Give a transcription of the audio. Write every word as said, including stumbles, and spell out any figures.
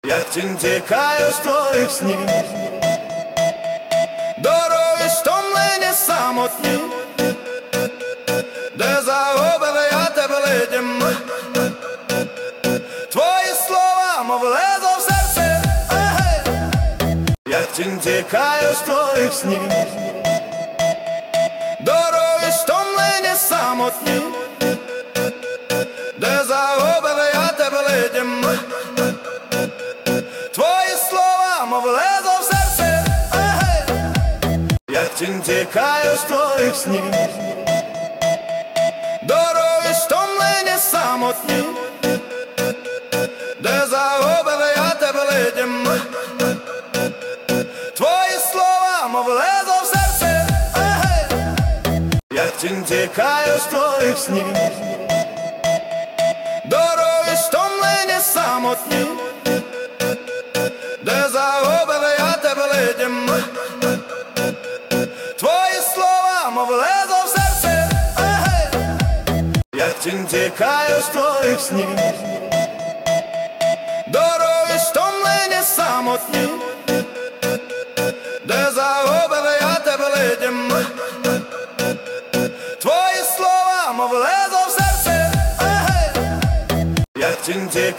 Як тінь тікаю з твоїх снів, дороги стомлені самотні, де загубив я тебе летім. Твої слова, мов лезо в серце, ей, як тінь тікаю з твоїх снів, дороги стомлені самотні, де загубив я тебе летім. Твої слова, мов лезо в серце, ей, як тінь тікаю з твоїх снів, дороги стомлені самотні, де загубив я тебе летім. Твої слова, мов лезо в серце, ей, як тінь тікаю з твоїх снів, дороги стомлені самотні, де загубив я тебе летім. Твої слова, мов лезо в серце, ей, як тінь тікаю з твоїх снів, дороги стомлені самотні, де загубив я тебе летім. Твої слова, мов лезо в серце, ей, як тінь тікаю.